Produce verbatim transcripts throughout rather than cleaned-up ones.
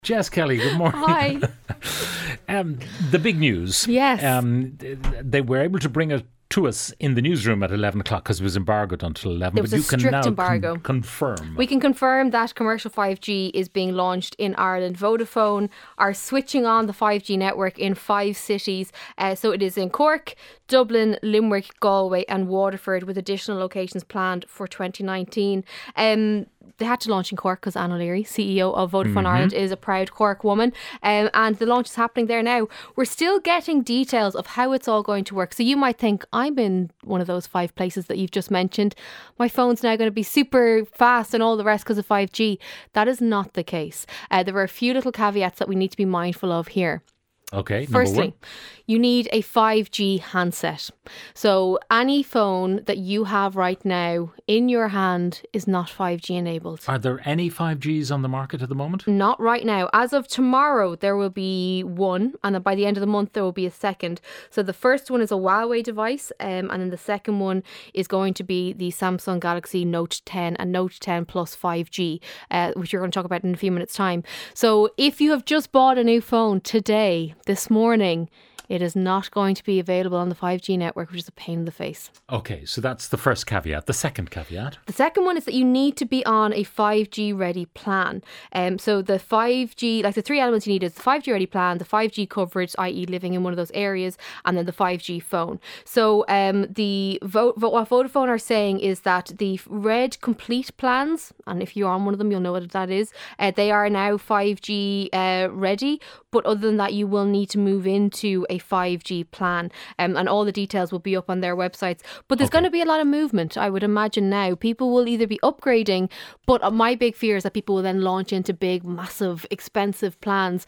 Jess Kelly, good morning. Hi. um, the big news. Yes. Um, they were able to bring it to us in the newsroom at eleven o'clock because it was embargoed until eleven. There was but a you can strict now embargo. Con- confirm. We can confirm that commercial five G is being launched in Ireland. Vodafone are switching on the five G network in five cities. Uh, so it is in Cork, Dublin, Limerick, Galway and Waterford, with additional locations planned for twenty nineteen. Um, they had to launch in Cork because Anne O'Leary, C E O of Vodafone Mm-hmm. Ireland, is a proud Cork woman. Um, and the launch is happening there now. We're still getting details of how it's all going to work. So you might think, I'm in one of those five places that you've just mentioned. My phone's now going to be super fast and all the rest because of five G. That is not the case. Uh, there are a few little caveats that we need to be mindful of here. Okay, number Firstly, one. you need a five G handset. So any phone that you have right now in your hand is not five G enabled. Are there any five Gs on the market at the moment? Not right now. As of tomorrow, there will be one, and then by the end of the month, there will be a second. So the first one is a Huawei device, um, and then the second one is going to be the Samsung Galaxy Note ten and Note ten Plus five G, uh, which we're going to talk about in a few minutes' time. So if you have just bought a new phone today, this morning, it is not going to be available on the five G network, which is a pain in the face. Okay, so that's the first caveat. The second caveat? The second one is that you need to be on a five G ready plan. Um, so the five G, like the three elements you need is the five G ready plan, the five G coverage, that is living in one of those areas, and then the five G phone. So um, the vo- vo- what Vodafone are saying is that the Red Complete plans, and if you're on one of them, you'll know what that is, uh, they are now five G uh, ready. But other than that, you will need to move into a five G plan, um, and all the details will be up on their websites. But there's Okay. going to be a lot of movement, I would imagine now. People will either be upgrading, but my big fear is that people will then launch into big, massive, expensive plans.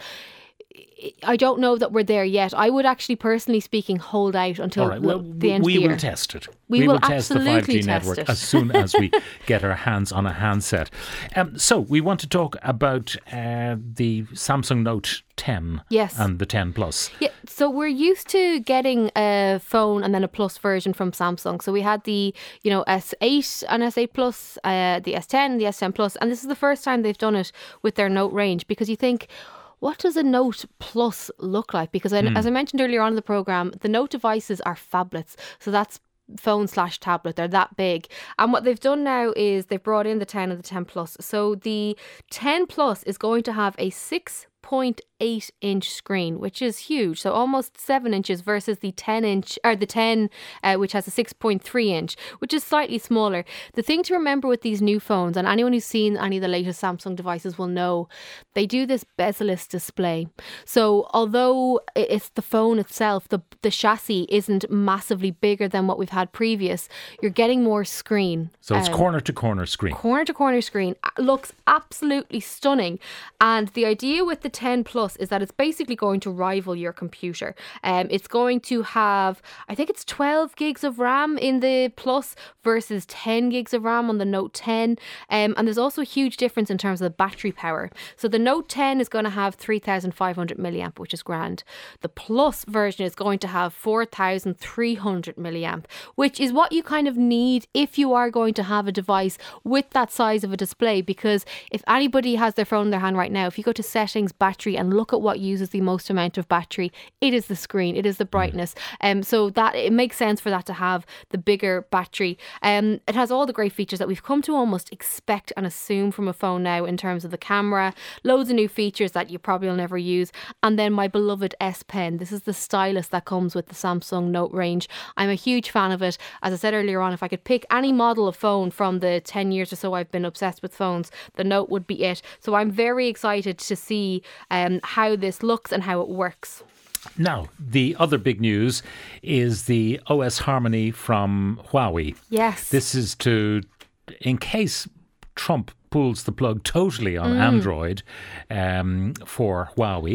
I don't know that we're there yet. I would actually, personally speaking, hold out until All right, well, the end we of the year. will test it. We will test the absolutely five G test network it. as soon as we get our hands on a handset. Um, so we want to talk about uh, the Samsung Note ten Yes. and the ten Plus. Yeah, so we're used to getting a phone and then a Plus version from Samsung. So we had the, you know, S eight and S eight Plus, uh, the S ten, the S ten Plus, and this is the first time they've done it with their Note range, because you think, what does a Note Plus look like? Because I, Mm. as I mentioned earlier on in the programme, the Note devices are phablets. So that's phone slash tablet. They're that big. And what they've done now is they've brought in the ten and the ten Plus. So the ten Plus is going to have a six point eight inch screen, which is huge. So almost seven inches versus the ten inch, or the ten, uh, which has a six point three inch, which is slightly smaller. The thing to remember with these new phones, and anyone who's seen any of the latest Samsung devices will know, they do this bezel-less display. So although it's the phone itself, the, the chassis isn't massively bigger than what we've had previous, you're getting more screen. So it's Um, corner to corner screen. corner to corner screen. Looks absolutely stunning. And the idea with the ten Plus is that it's basically going to rival your computer. Um, it's going to have, I think it's twelve gigs of RAM in the Plus versus ten gigs of RAM on the Note ten. Um, and there's also a huge difference in terms of the battery power. So the Note ten is going to have three thousand five hundred milliamp, which is grand. The Plus version is going to have four thousand three hundred milliamp, which is what you kind of need if you are going to have a device with that size of a display. Because if anybody has their phone in their hand right now, if you go to settings, battery, and look at what uses the most amount of battery, it is the screen, it is the brightness. Um, so that it makes sense for that to have the bigger battery. Um, it has all the great features that we've come to almost expect and assume from a phone now in terms of the camera, loads of new features that you probably will never use, and then my beloved S Pen. This is the stylus that comes with the Samsung Note range. I'm a huge fan of it. As I said earlier on, if I could pick any model of phone from the ten years or so I've been obsessed with phones, the Note would be it. So I'm very excited to see um, how this looks and how it works. Now, the other big news is the O S Harmony from Huawei. Yes. This is to, in case Trump pulls the plug totally on Mm. Android um, for Huawei,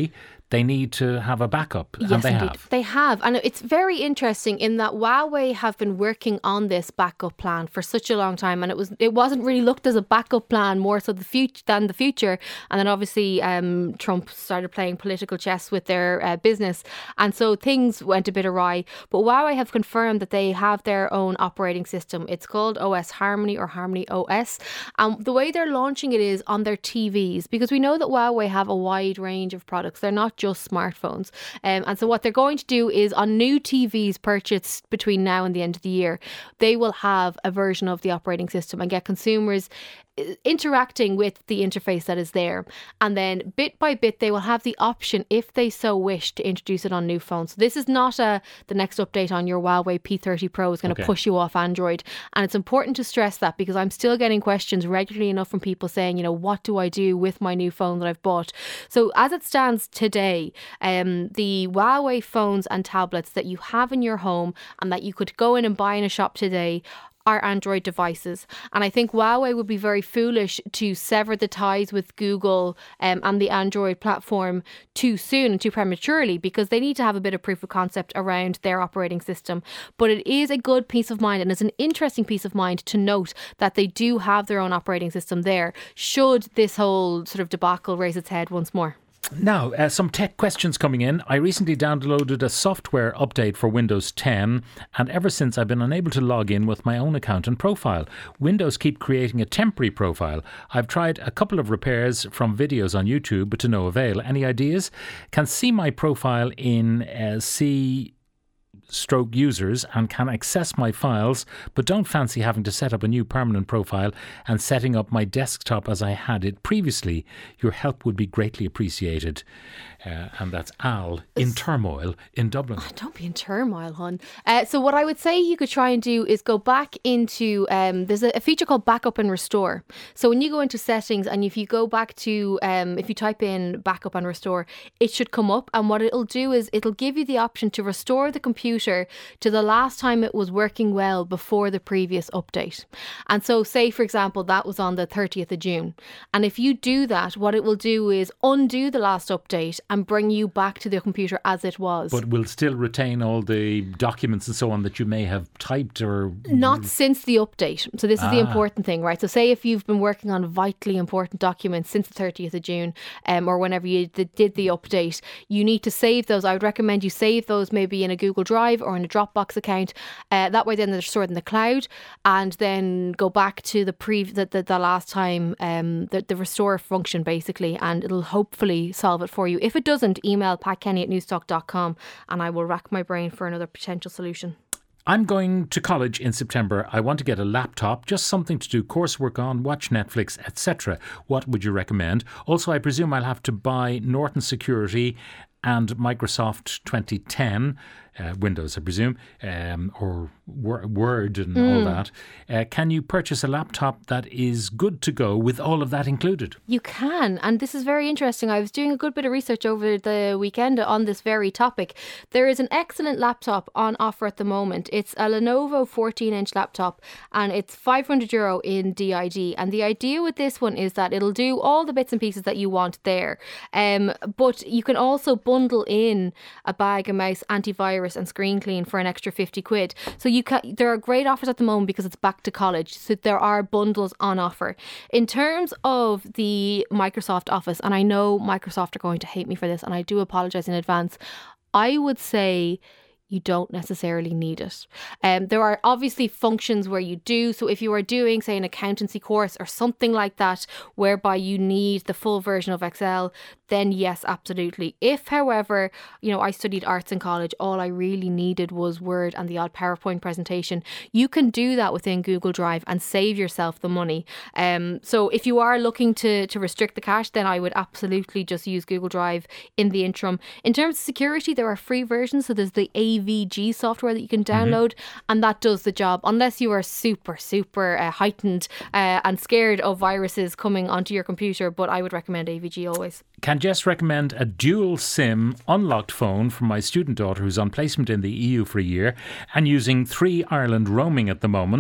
they need to have a backup, Yes, and they indeed. have. They have. And it's very interesting in that Huawei have been working on this backup plan for such a long time, and it was it wasn't really looked as a backup plan more so the future than the future. And then obviously um, Trump started playing political chess with their uh, business, and so things went a bit awry. But Huawei have confirmed that they have their own operating system. It's called O S Harmony or Harmony O S. And the way they're launching it is on their T Vs, because we know that Huawei have a wide range of products. They're not just smartphones. Um, and so what they're going to do is on new T Vs purchased between now and the end of the year, they will have a version of the operating system and get consumers interacting with the interface that is there, and then bit by bit they will have the option, if they so wish, to introduce it on new phones. So this is not a the next update on your Huawei P thirty Pro is going to okay. push you off Android, and it's important to stress that, because I'm still getting questions regularly enough from people saying, you know, what do I do with my new phone that I've bought? So as it stands today, um, the Huawei phones and tablets that you have in your home and that you could go in and buy in a shop today are Android devices. And I think Huawei would be very foolish to sever the ties with Google um, and the Android platform too soon and too prematurely, because they need to have a bit of proof of concept around their operating system. But it is a good piece of mind, and it's an interesting piece of mind to note that they do have their own operating system there, should this whole sort of debacle raise its head once more. Now, uh, some tech questions coming in. I recently downloaded a software update for Windows ten, and ever since I've been unable to log in with my own account and profile. Windows keep creating a temporary profile. I've tried a couple of repairs from videos on YouTube, but to no avail. Any ideas? Can see my profile in uh, C... stroke users and can access my files, but don't fancy having to set up a new permanent profile and setting up my desktop as I had it previously. Your help would be greatly appreciated. Uh, and that's Al in turmoil in Dublin. Oh, don't be in turmoil, hon. Uh, so what I would say you could try and do is go back into, um, there's a, a feature called backup and restore. So when you go into settings and if you go back to, um, if you type in backup and restore, it should come up. And what it'll do is it'll give you the option to restore the computer to the last time it was working well before the previous update. And so say, for example, that was on the thirtieth of June. And if you do that, what it will do is undo the last update and bring you back to the computer as it was. But will still retain all the documents and so on that you may have typed or... Not since the update. So this is ah. the important thing, right? So say if you've been working on vitally important documents since the thirtieth of June um, or whenever you did the update, you need to save those. I would recommend you save those maybe in a Google Drive or in a Dropbox account. Uh, that way then they're stored in the cloud, and then go back to the pre the, the, the last time, um, the, the restore function basically, and it'll hopefully solve it for you. If it doesn't, email pat kenny at newstalk dot com and I will rack my brain for another potential solution. I'm going to college in September. I want to get a laptop, just something to do coursework on, watch Netflix, et cetera. What would you recommend? Also, I presume I'll have to buy Norton Security and Microsoft twenty ten, uh, Windows, I presume, um, or Word and mm. all that. Uh, can you purchase a laptop that is good to go with all of that included? You can, and this is very interesting. I was doing a good bit of research over the weekend on this very topic. There is an excellent laptop on offer at the moment. It's a Lenovo fourteen inch laptop, and it's five hundred euro in D I D. And the idea with this one is that it'll do all the bits and pieces that you want there. Um, but you can also bundle in a bag, a mouse, antivirus and screen clean for an extra fifty quid. So you can, there are great offers at the moment because it's back to college. So there are bundles on offer. In terms of the Microsoft Office, and I know Microsoft are going to hate me for this, and I do apologise in advance, I would say you don't necessarily need it. Um, there are obviously functions where you do. So if you are doing, say, an accountancy course or something like that, whereby you need the full version of Excel, then yes, absolutely. If, however, you know, I studied arts in college, all I really needed was Word and the odd PowerPoint presentation, you can do that within Google Drive and save yourself the money. Um, so if you are looking to, to restrict the cash, then I would absolutely just use Google Drive in the interim. In terms of security, there are free versions. So there's the A V G software that you can download, mm-hmm. and that does the job, unless you are super, super uh, heightened uh, and scared of viruses coming onto your computer. But I would recommend A V G always. Can Jess recommend a dual SIM unlocked phone for my student daughter who's on placement in the E U for a year and using three Ireland roaming at the moment?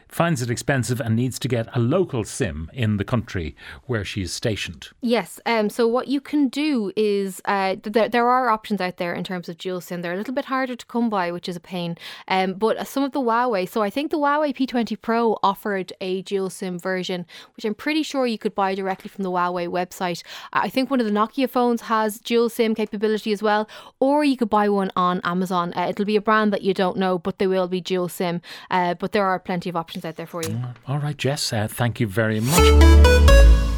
finds it expensive and needs to get a local SIM in the country where she is stationed. Yes, um, so what you can do is, uh, th- there are options out there in terms of dual SIM. They're a little bit harder to come by, which is a pain. Um, but some of the Huawei, so I think the Huawei P twenty Pro offered a dual SIM version, which I'm pretty sure you could buy directly from the Huawei website. I think one of the Nokia phones has dual SIM capability as well, or you could buy one on Amazon. Uh, it'll be a brand that you don't know, but they will be dual SIM. Uh, but there are plenty of options out there for you. All right, Jess, uh, thank you very much.